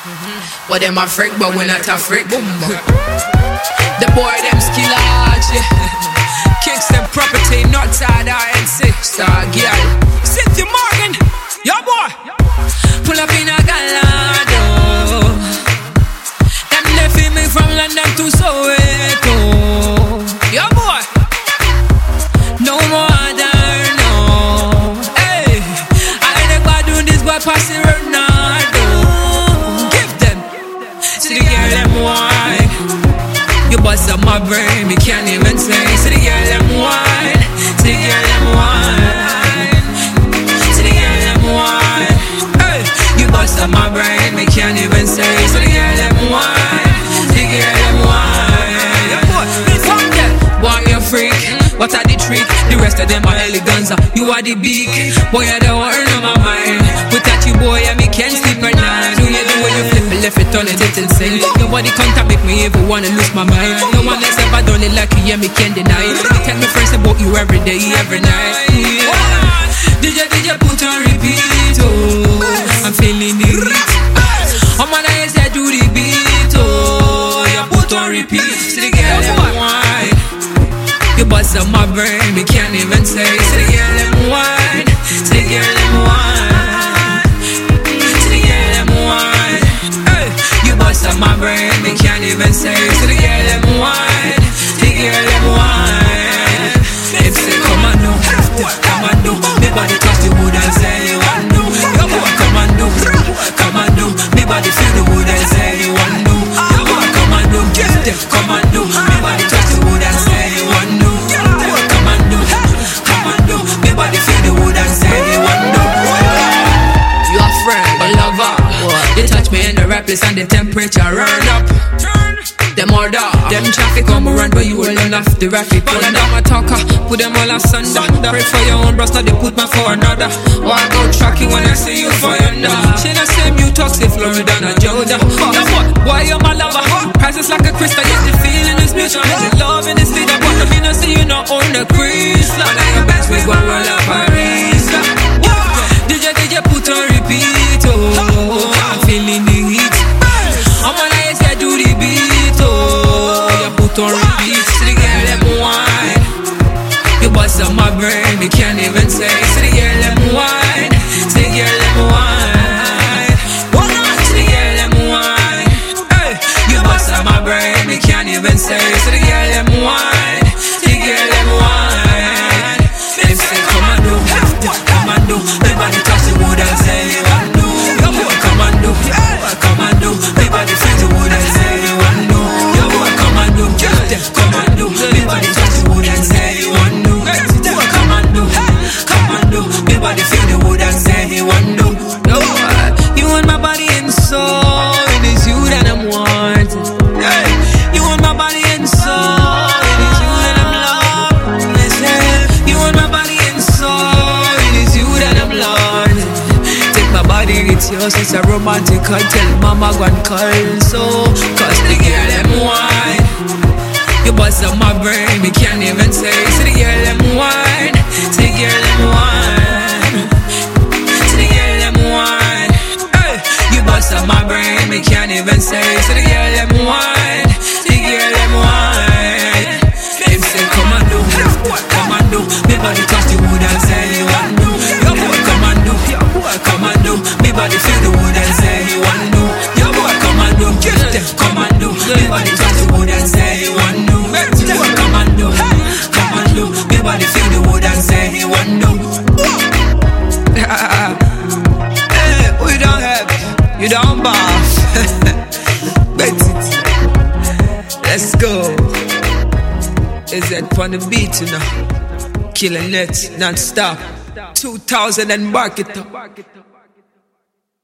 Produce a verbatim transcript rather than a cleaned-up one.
Mm-hmm. But them a freak, but we not a freak. Boom. The boy them skill large, yeah. Kingston property, Northside R N C. Star girl, Cynthia Morgan, yo boy. Pull up in a Gallardo. Them they feel me from London to Soweto. Yo boy, no more other, no. Hey, I never do this boy passing Ronaldo. Give them, see the girl them wine. You bust up my brain, me can't even say. See the girl them wine, see the girl them wine, see the girl them wine. Hey, you bust up my brain, me can't even say. See the girl them wine, see the girl them wine. Yeah, boy, fuck that. Boy, me a freak. What are the trick? The rest of them are eleganza. You are the big boy, I don't want on my mind. Without you, boy, I me can't sleep at night. Do you know when you flip it, left it on it, it's insane. Nobody contact make me ever wanna lose my mind. No one else ever done it like you, yeah, me can't deny. Me tell my friends about you every day, every night. Yeah. D J, D J, put on repeat, oh. I'm feeling the heat. Oh man, I said do the beat, oh. You put on repeat. See the girl, them wine. You bust up my brain, me can't even say. See the girl, them wine. See the girl, them wine. See the girl, them wine. Hey, you bust up my brain, me can't even say. See the girl, them wine. See the girl, them wine. If say come and do, come and do. Me body touch the wood and say you want do. Yo boy, come and do, come and do. Me body feel the wood and say you want do. Yo boy, come and do, come and do. Me body touch the wood and say you want do. Come and do, come and do. Me body feel the wood and say you want do. You a friend, a lover. You touch me in the right place and the temperature run up. Them order, them traffic come around but you will run off the traffic. All of them a talker, put them all asunder. Pray for your own bros, now they put my for another. Or I go tracking when I see you for yonder. She not same you talk, say Florida, not Georgia. Now what, boy you're my lover. Prices like a crystal, yet the feeling is mutual. The love in this leader, but I mean I see you not own the crease. But I your best way, go roll up Paris. D J, D J, put on repeat, oh. I'm feeling the heat. I'm on I say do the beat. Put on repeat, see the girl them wine. You bust up my brain, me can't even say. See the girl them wine, see the girl them wine. See the girl them wine. Hey, you bust up my brain, me can't even say. See the girl them wine, see the girl them wine. They say come and do, come and do. Me body touch the wood and say you want do. Yo boy come and do, come and do. Me body feel the wood and say you want do. Yo boy come and do. Come and do, me body touch the wood and say you want do. Come and do, come and do, me body feel the wood and say you want do. No, you want my body and soul, it is you that I'm wanting. Hey, you want my body and soul, it is you that I'm loving. Listen, you want my body and soul, it is you that I'm loving. Take my body, it's yours, it's a romantic. I tell mama go and call so, cause the girl them wine. You bust up my brain, me can't even say. See the girl them wine, see the girl them wine, see the girl them wine. Hey, you bust up my brain, me can't even say. See the girl them wine, see the girl them wine. Them say come and do, come and do. Me body touch the wood and say you want do. Yo boy come and do, yo boy come and do. Me body feel the wood and say you want do. Yo boy come and do, come and do. Me body touch the wood and say you want do. Come and do, come and do. Me body feel the wood and say he want do. Hey, we don't have, you don't bath. Bet it. Let's go. Is that on the beat, you know? Killing it non-stop. two thousand and mark it up.